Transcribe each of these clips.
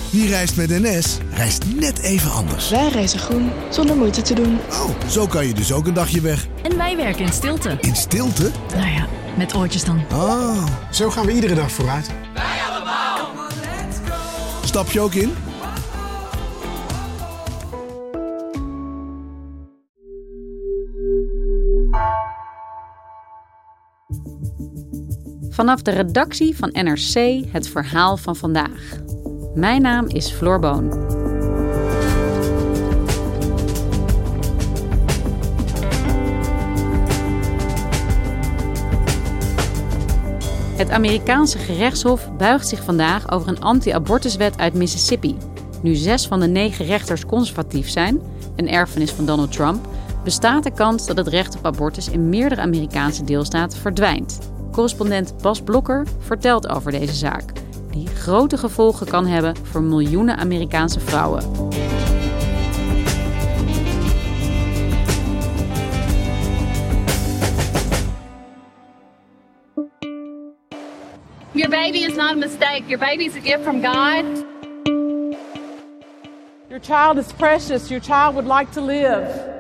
Wie reist met NS, reist net even anders. Wij reizen groen, zonder moeite te doen. Oh, zo kan je dus ook een dagje weg. En wij werken in stilte. In stilte? Nou ja, met oortjes dan. Oh. Zo gaan we iedere dag vooruit. Wij allemaal. Stap je ook in? Vanaf de redactie van NRC het verhaal van vandaag. Mijn naam is Floor Boon. Het Amerikaanse gerechtshof buigt zich vandaag over een anti-abortuswet uit Mississippi. Nu 6 van de 9 rechters conservatief zijn, een erfenis van Donald Trump, bestaat de kans dat het recht op abortus in meerdere Amerikaanse deelstaten verdwijnt. Correspondent Bas Blokker vertelt over deze zaak, die grote gevolgen kan hebben voor miljoenen Amerikaanse vrouwen. Your baby is not a mistake. Your baby is a gift from God. Your child is precious. Your child would like to live.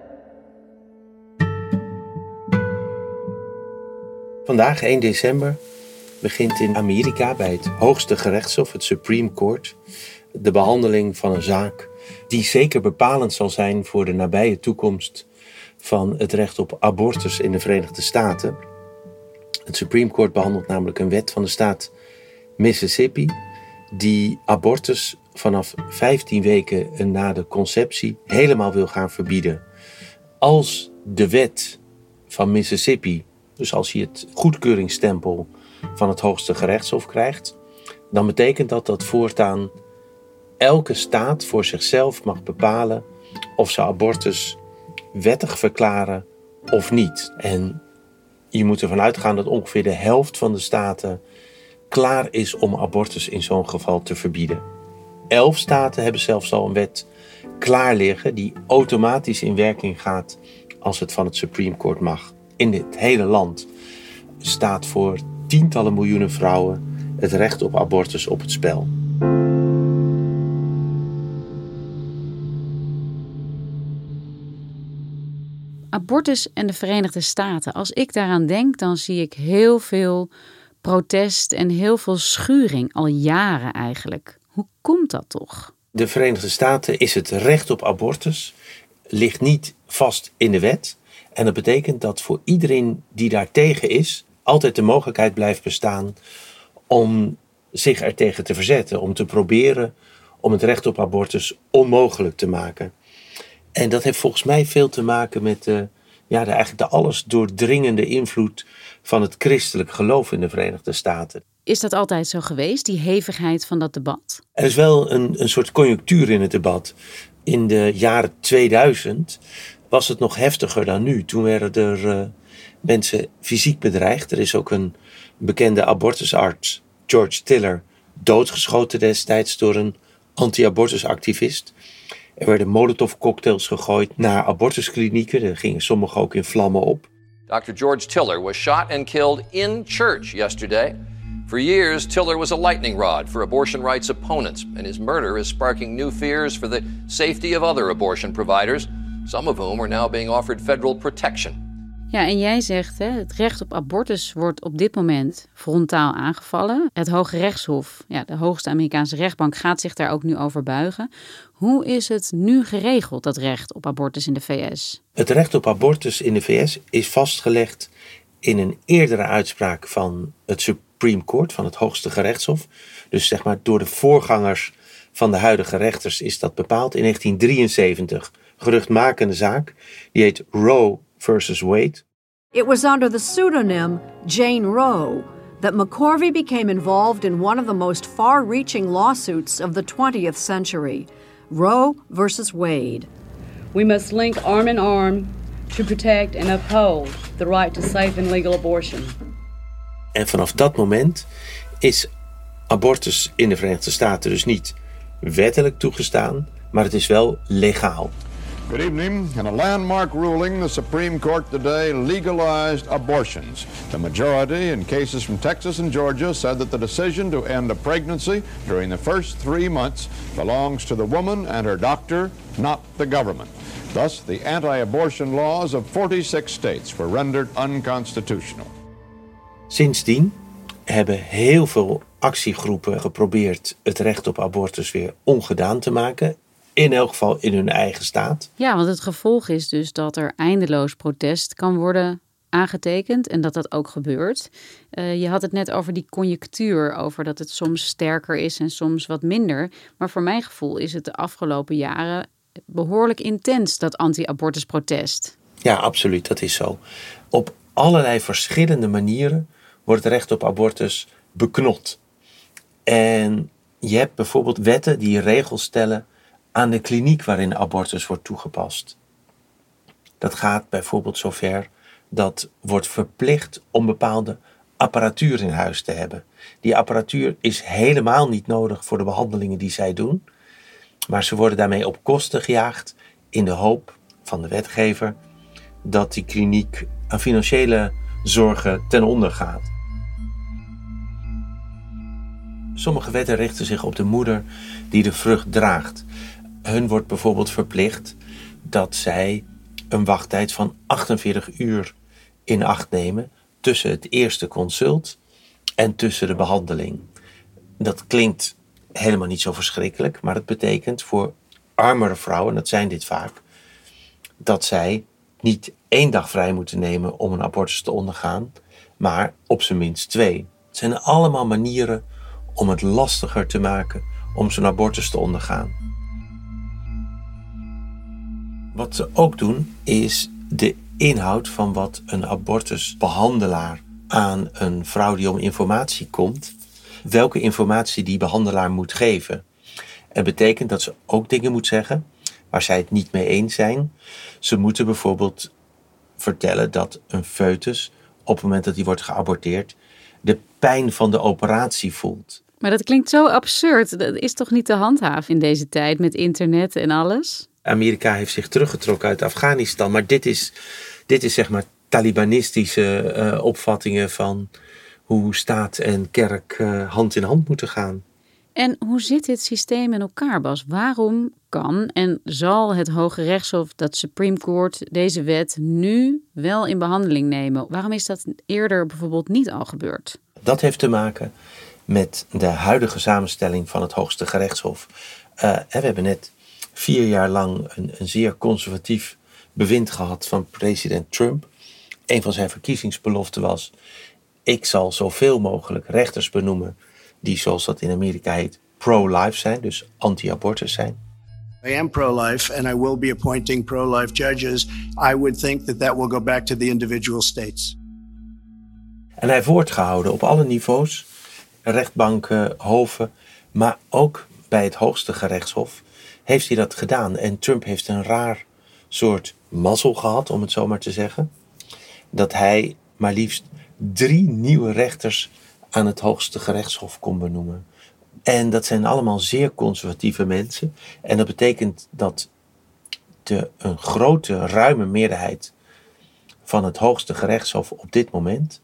Vandaag, 1 december, begint in Amerika bij het hoogste gerechtshof, het Supreme Court, de behandeling van een zaak die zeker bepalend zal zijn voor de nabije toekomst van het recht op abortus in de Verenigde Staten. Het Supreme Court behandelt namelijk een wet van de staat Mississippi die abortus vanaf 15 weken na de conceptie helemaal wil gaan verbieden. Als de wet van Mississippi, dus als hij het goedkeuringsstempel van het hoogste gerechtshof krijgt, dan betekent dat voortaan elke staat voor zichzelf mag bepalen of ze abortus wettig verklaren of niet. En je moet ervan uitgaan dat ongeveer de helft van de staten klaar is om abortus in zo'n geval te verbieden. 11 staten hebben zelfs al een wet klaar liggen die automatisch in werking gaat als het van het Supreme Court mag. In dit hele land staat voor tientallen miljoenen vrouwen het recht op abortus op het spel. Abortus en de Verenigde Staten. Als ik daaraan denk, dan zie ik heel veel protest en heel veel schuring, al jaren eigenlijk. Hoe komt dat toch? De Verenigde Staten is het recht op abortus, ligt niet vast in de wet. En dat betekent dat voor iedereen die daartegen is, altijd de mogelijkheid blijft bestaan om zich ertegen te verzetten. Om te proberen om het recht op abortus onmogelijk te maken. En dat heeft volgens mij veel te maken met eigenlijk de alles doordringende invloed van het christelijk geloof in de Verenigde Staten. Is dat altijd zo geweest, die hevigheid van dat debat? Er is wel een soort conjunctuur in het debat. In de jaren 2000 was het nog heftiger dan nu. Toen werden er mensen fysiek bedreigd. Er is ook een bekende abortusarts, George Tiller, doodgeschoten destijds door een anti-abortusactivist. Er werden molotovcocktails gegooid naar abortusklinieken. Er gingen sommige ook in vlammen op. Dr. George Tiller was shot and killed in church yesterday. For years, Tiller was a lightning rod for abortion rights opponents, and his murder is sparking new fears for the safety of other abortion providers, some of whom are now being offered federal protection. Ja, en jij zegt, het recht op abortus wordt op dit moment frontaal aangevallen. Het Hoge Rechtshof, de hoogste Amerikaanse rechtbank, gaat zich daar ook nu over buigen. Hoe is het nu geregeld, dat recht op abortus in de VS? Het recht op abortus in de VS is vastgelegd in een eerdere uitspraak van het Supreme Court, van het hoogste gerechtshof. Dus zeg maar door de voorgangers van de huidige rechters is dat bepaald. In 1973, geruchtmakende zaak, die heet Roe versus Wade. It was under the pseudonym Jane Roe that McCorvey became involved in one of the most far-reaching lawsuits of the 20th century, Roe versus Wade. We must link arm in arm to protect and uphold the right to safe and legal abortion. En vanaf dat moment is abortus in de Verenigde Staten dus niet wettelijk toegestaan, maar het is wel legaal. Good evening. In a landmark ruling, the Supreme Court today legalized abortions. The majority in cases from Texas and Georgia said that the decision to end a pregnancy during the first 3 months belongs to the woman and her doctor, not the government. Thus, the anti-abortion laws of 46 states were rendered unconstitutional. Sindsdien hebben heel veel actiegroepen geprobeerd het recht op abortus weer ongedaan te maken. In elk geval in hun eigen staat. Ja, want het gevolg is dus dat er eindeloos protest kan worden aangetekend en dat dat ook gebeurt. Je had het net over die conjunctuur, over dat het soms sterker is en soms wat minder. Maar voor mijn gevoel is het de afgelopen jaren behoorlijk intens, dat anti-abortusprotest. Ja, absoluut, dat is zo. Op allerlei verschillende manieren wordt het recht op abortus beknot. En je hebt bijvoorbeeld wetten die regels stellen aan de kliniek waarin abortus wordt toegepast. Dat gaat bijvoorbeeld zover dat wordt verplicht om bepaalde apparatuur in huis te hebben. Die apparatuur is helemaal niet nodig voor de behandelingen die zij doen, maar ze worden daarmee op kosten gejaagd in de hoop van de wetgever dat die kliniek aan financiële zorgen ten onder gaat. Sommige wetten richten zich op de moeder die de vrucht draagt. Hun wordt bijvoorbeeld verplicht dat zij een wachttijd van 48 uur in acht nemen tussen het eerste consult en tussen de behandeling. Dat klinkt helemaal niet zo verschrikkelijk, maar het betekent voor armere vrouwen, dat zijn dit vaak, dat zij niet 1 dag vrij moeten nemen om een abortus te ondergaan, maar op zijn minst 2. Het zijn allemaal manieren om het lastiger te maken om zo'n abortus te ondergaan. Wat ze ook doen, is de inhoud van wat een abortusbehandelaar aan een vrouw die om informatie komt, welke informatie die behandelaar moet geven. Het betekent dat ze ook dingen moet zeggen waar zij het niet mee eens zijn. Ze moeten bijvoorbeeld vertellen dat een foetus op het moment dat die wordt geaborteerd de pijn van de operatie voelt. Maar dat klinkt zo absurd. Dat is toch niet te handhaven in deze tijd met internet en alles? Amerika heeft zich teruggetrokken uit Afghanistan, maar dit is zeg maar Talibanistische opvattingen van hoe staat en kerk hand in hand moeten gaan. En hoe zit dit systeem in elkaar, Bas? Waarom kan en zal het Hoge Rechtshof, dat Supreme Court, deze wet nu wel in behandeling nemen? Waarom is dat eerder bijvoorbeeld niet al gebeurd? Dat heeft te maken met de huidige samenstelling van het Hoogste Gerechtshof. We hebben net 4 jaar lang een zeer conservatief bewind gehad van president Trump. Een van zijn verkiezingsbeloften was: ik zal zoveel mogelijk rechters benoemen die, zoals dat in Amerika heet, pro-life zijn, dus anti-abortus zijn. I am pro-life and I will be appointing pro-life judges. I would think that will go back to the individual states. En hij heeft woord gehouden op alle niveaus, rechtbanken, hoven, maar ook bij het Hoogste Gerechtshof heeft hij dat gedaan. En Trump heeft een raar soort mazzel gehad, om het zo maar te zeggen, dat hij maar liefst 3 nieuwe rechters aan het Hoogste Gerechtshof kon benoemen. En dat zijn allemaal zeer conservatieve mensen. En dat betekent dat een grote, ruime meerderheid van het Hoogste Gerechtshof op dit moment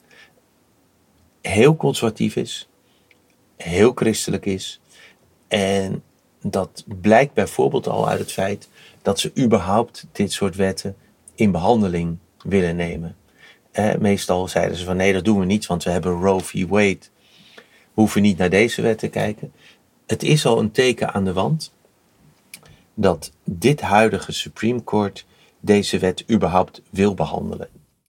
heel conservatief is, heel christelijk is. En dat blijkt bijvoorbeeld al uit het feit dat ze überhaupt dit soort wetten in behandeling willen nemen. Meestal zeiden ze van nee, dat doen we niet, want we hebben Roe v. Wade. We hoeven niet naar deze wet te kijken. Het is al een teken aan de wand dat dit huidige Supreme Court deze wet überhaupt wil behandelen.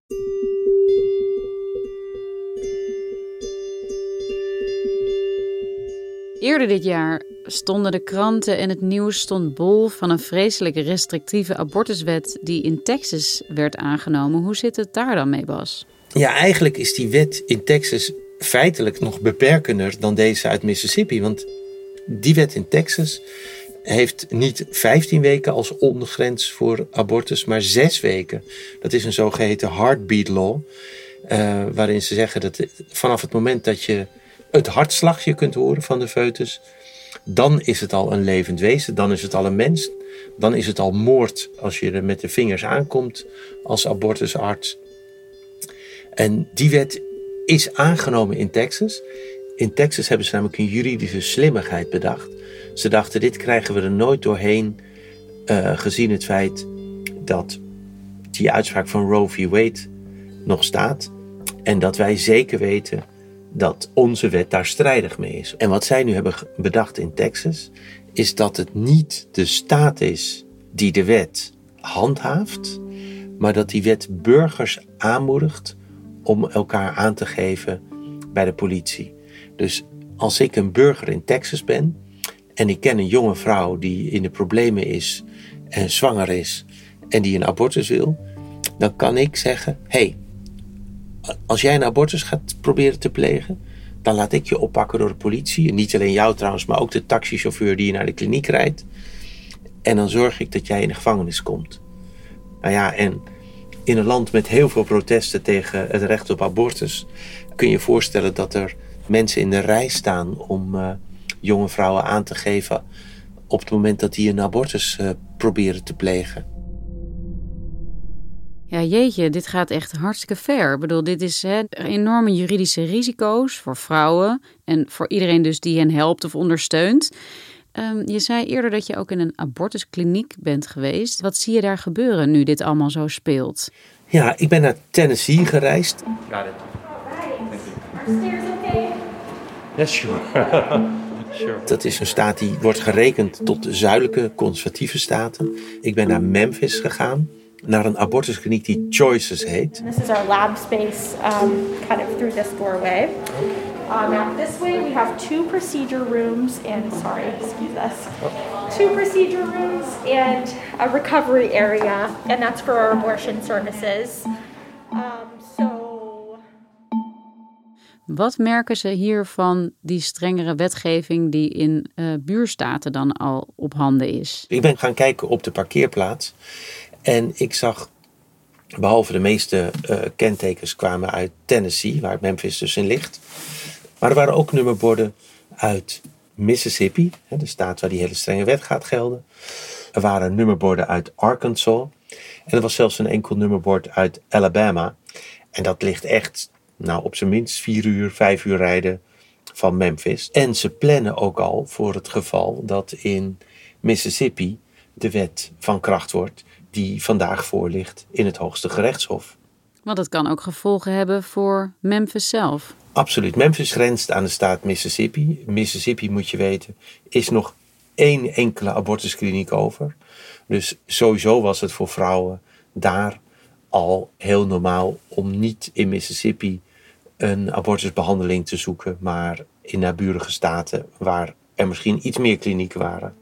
Eerder dit jaar stonden de kranten en het nieuws stond bol van een vreselijke restrictieve abortuswet die in Texas werd aangenomen. Hoe zit het daar dan mee, Bas? Ja, eigenlijk is die wet in Texas feitelijk nog beperkender dan deze uit Mississippi. Want die wet in Texas heeft niet 15 weken als ondergrens voor abortus, maar 6 weken. Dat is een zogeheten heartbeat law, waarin ze zeggen dat vanaf het moment dat je het hartslagje kunt horen van de foetus, dan is het al een levend wezen, dan is het al een mens. Dan is het al moord als je er met de vingers aankomt als abortusarts. En die wet is aangenomen in Texas. In Texas hebben ze namelijk een juridische slimmigheid bedacht. Ze dachten, dit krijgen we er nooit doorheen, gezien het feit dat die uitspraak van Roe v. Wade nog staat. En dat wij zeker weten dat onze wet daar strijdig mee is. En wat zij nu hebben bedacht in Texas, is dat het niet de staat is die de wet handhaaft, maar dat die wet burgers aanmoedigt om elkaar aan te geven bij de politie. Dus als ik een burger in Texas ben en ik ken een jonge vrouw die in de problemen is en zwanger is en die een abortus wil, dan kan ik zeggen, hey, als jij een abortus gaat proberen te plegen, dan laat ik je oppakken door de politie. En niet alleen jou trouwens, maar ook de taxichauffeur die je naar de kliniek rijdt. En dan zorg ik dat jij in de gevangenis komt. Nou ja, en in een land met heel veel protesten tegen het recht op abortus kun je voorstellen dat er mensen in de rij staan om jonge vrouwen aan te geven op het moment dat die een abortus proberen te plegen. Ja, jeetje, dit gaat echt hartstikke ver. Ik bedoel, dit is enorme juridische risico's voor vrouwen en voor iedereen dus die hen helpt of ondersteunt. Je zei eerder dat je ook in een abortuskliniek bent geweest. Wat zie je daar gebeuren nu dit allemaal zo speelt? Ja, ik ben naar Tennessee gereisd. Got it. Yes, sure. Sure. Dat is een staat die wordt gerekend tot de zuidelijke conservatieve staten. Ik ben naar Memphis gegaan, naar een abortuskliniek die Choices heet. This is our lab space, kind of through this doorway. Now this way we have 2 procedure rooms and, excuse us, 2 procedure rooms and a recovery area, and that's for our abortion services. Wat merken ze hier van die strengere wetgeving die in buurstaten dan al op handen is? Ik ben gaan kijken op de parkeerplaats en ik zag, behalve de meeste kentekens kwamen uit Tennessee, waar Memphis dus in ligt. Maar er waren ook nummerborden uit Mississippi, de staat waar die hele strenge wet gaat gelden. Er waren nummerborden uit Arkansas. En er was zelfs een enkel nummerbord uit Alabama. En dat ligt echt op zijn minst 5 uur rijden van Memphis. En ze plannen ook al voor het geval dat in Mississippi de wet van kracht wordt die vandaag voor ligt in het Hoogste Gerechtshof. Want het kan ook gevolgen hebben voor Memphis zelf. Absoluut. Memphis grenst aan de staat Mississippi. Mississippi, moet je weten, is nog 1 enkele abortuskliniek over. Dus sowieso was het voor vrouwen daar al heel normaal om niet in Mississippi een abortusbehandeling te zoeken, maar in naburige staten waar er misschien iets meer klinieken waren.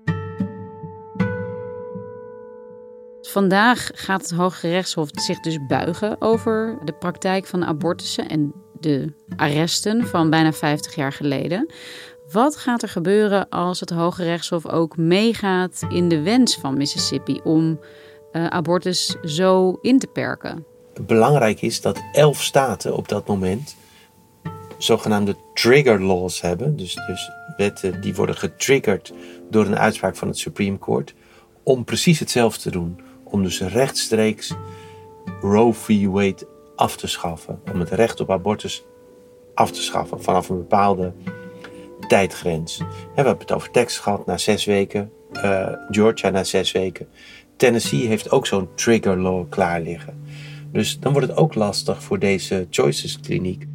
Vandaag gaat het Hoge Rechtshof zich dus buigen over de praktijk van abortussen en de arresten van bijna 50 jaar geleden. Wat gaat er gebeuren als het Hoge Rechtshof ook meegaat in de wens van Mississippi om abortus zo in te perken? Belangrijk is dat 11 staten op dat moment zogenaamde trigger laws hebben. Dus wetten die worden getriggerd door een uitspraak van het Supreme Court om precies hetzelfde te doen. Om dus rechtstreeks Roe v. Wade af te schaffen. Om het recht op abortus af te schaffen vanaf een bepaalde tijdgrens. We hebben het over Texas gehad na 6 weken. Georgia na 6 weken. Tennessee heeft ook zo'n trigger law klaar liggen. Dus dan wordt het ook lastig voor deze Choices kliniek.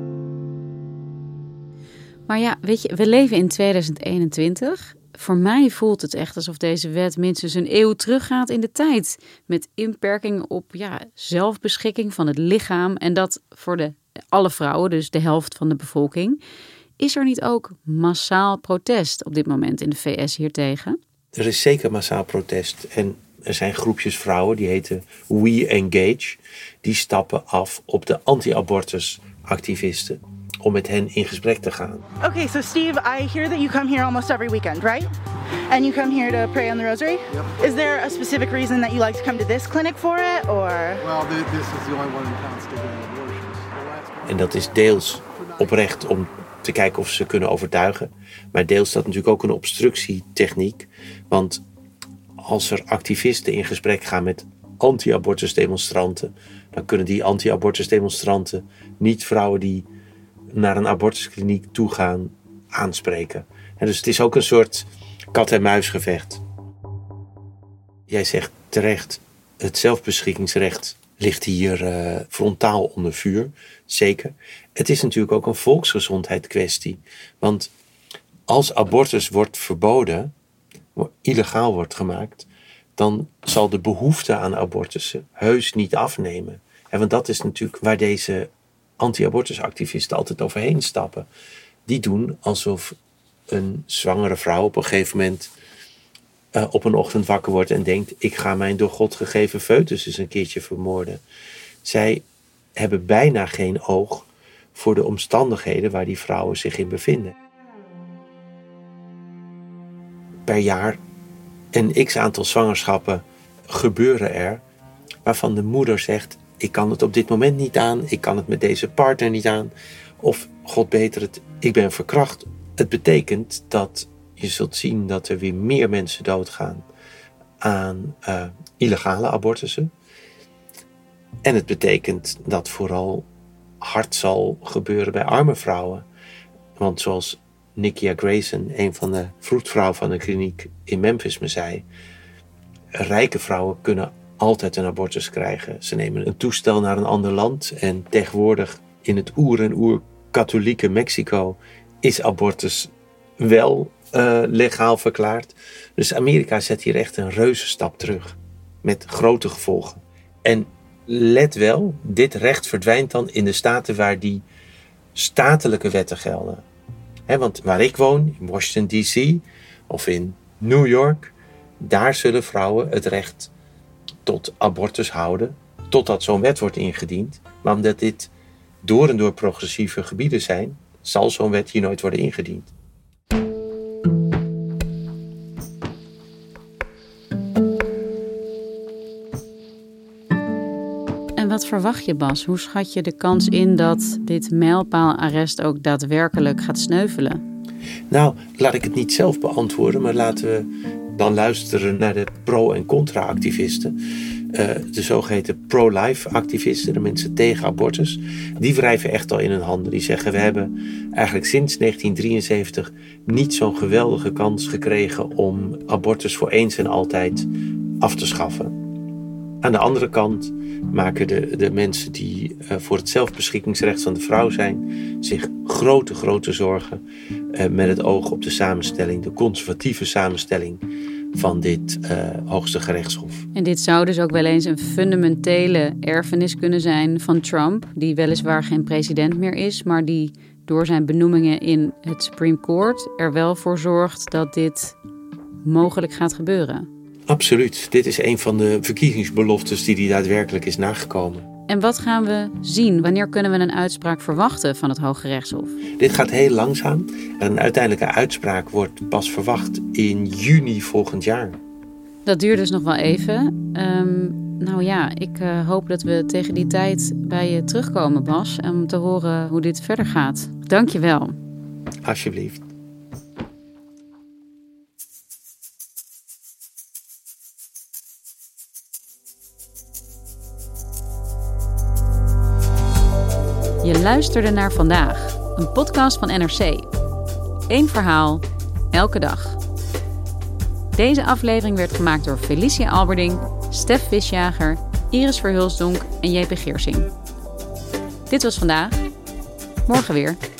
Maar ja, weet je, we leven in 2021. Voor mij voelt het echt alsof deze wet minstens een eeuw teruggaat in de tijd. Met inperkingen op zelfbeschikking van het lichaam. En dat voor alle vrouwen, dus de helft van de bevolking. Is er niet ook massaal protest op dit moment in de VS hiertegen? Er is zeker massaal protest. En er zijn groepjes vrouwen, die heten We Engage. Die stappen af op de anti-abortus activisten om met hen in gesprek te gaan. Okay, so Steve, I hear that you come here almost every weekend, right? And you come here to pray on the rosary? Yep. Is there a specific reason that you like to come to this clinic for it, or? Well, this is the only one in town still doing abortions. En dat is deels oprecht om te kijken of ze kunnen overtuigen. Maar deels dat natuurlijk ook een obstructietechniek. Want als er activisten in gesprek gaan met anti-abortus demonstranten, dan kunnen die anti-abortus demonstranten niet vrouwen die naar een abortuskliniek toe gaan aanspreken. En dus het is ook een soort kat-en-muisgevecht. Jij zegt terecht, het zelfbeschikkingsrecht ligt hier frontaal onder vuur. Zeker. Het is natuurlijk ook een volksgezondheidskwestie. Want als abortus wordt verboden, illegaal wordt gemaakt, dan zal de behoefte aan abortussen heus niet afnemen. Want dat is natuurlijk waar deze anti-abortusactivisten altijd overheen stappen. Die doen alsof een zwangere vrouw op een gegeven moment op een ochtend wakker wordt en denkt, ik ga mijn door God gegeven foetus eens een keertje vermoorden. Zij hebben bijna geen oog voor de omstandigheden waar die vrouwen zich in bevinden. Per jaar een x-aantal zwangerschappen gebeuren er, waarvan de moeder zegt, ik kan het op dit moment niet aan, ik kan het met deze partner niet aan, of God beter het, ik ben verkracht. Het betekent dat je zult zien dat er weer meer mensen doodgaan aan illegale abortussen. En het betekent dat vooral hard zal gebeuren bij arme vrouwen. Want zoals Nikia Grayson, een van de vroedvrouwen van een kliniek in Memphis, me zei, rijke vrouwen kunnen altijd een abortus krijgen. Ze nemen een toestel naar een ander land en tegenwoordig in het oer-katholieke Mexico is abortus wel legaal verklaard. Dus Amerika zet hier echt een reuze stap terug. Met grote gevolgen. En let wel, dit recht verdwijnt dan in de staten waar die statelijke wetten gelden. Want waar ik woon, in Washington D.C. of in New York, daar zullen vrouwen het recht tot abortus houden, totdat zo'n wet wordt ingediend. Maar omdat dit door en door progressieve gebieden zijn, zal zo'n wet hier nooit worden ingediend. En wat verwacht je, Bas? Hoe schat je de kans in dat dit mijlpaalarrest ook daadwerkelijk gaat sneuvelen? Nou, laat ik het niet zelf beantwoorden, maar laten we dan luisteren naar de pro- en contra-activisten. De zogeheten pro-life activisten, de mensen tegen abortus, die wrijven echt al in hun handen. Die zeggen, we hebben eigenlijk sinds 1973 niet zo'n geweldige kans gekregen om abortus voor eens en altijd af te schaffen. Aan de andere kant maken de mensen die voor het zelfbeschikkingsrecht van de vrouw zijn zich grote zorgen met het oog op de samenstelling, de conservatieve samenstelling van dit hoogste gerechtshof. En dit zou dus ook wel eens een fundamentele erfenis kunnen zijn van Trump, die weliswaar geen president meer is, maar die door zijn benoemingen in het Supreme Court er wel voor zorgt dat dit mogelijk gaat gebeuren. Absoluut. Dit is een van de verkiezingsbeloftes die daadwerkelijk is nagekomen. En wat gaan we zien? Wanneer kunnen we een uitspraak verwachten van het Hoge Rechtshof? Dit gaat heel langzaam. Een uiteindelijke uitspraak wordt pas verwacht in juni volgend jaar. Dat duurt dus nog wel even. Ik hoop dat we tegen die tijd bij je terugkomen, Bas, om te horen hoe dit verder gaat. Dank je wel. Alsjeblieft. Je luisterde naar Vandaag, een podcast van NRC. Eén verhaal, elke dag. Deze aflevering werd gemaakt door Felicia Alberding, Stef Visjager, Iris Verhulsdonk en JP Geersing. Dit was Vandaag. Morgen weer.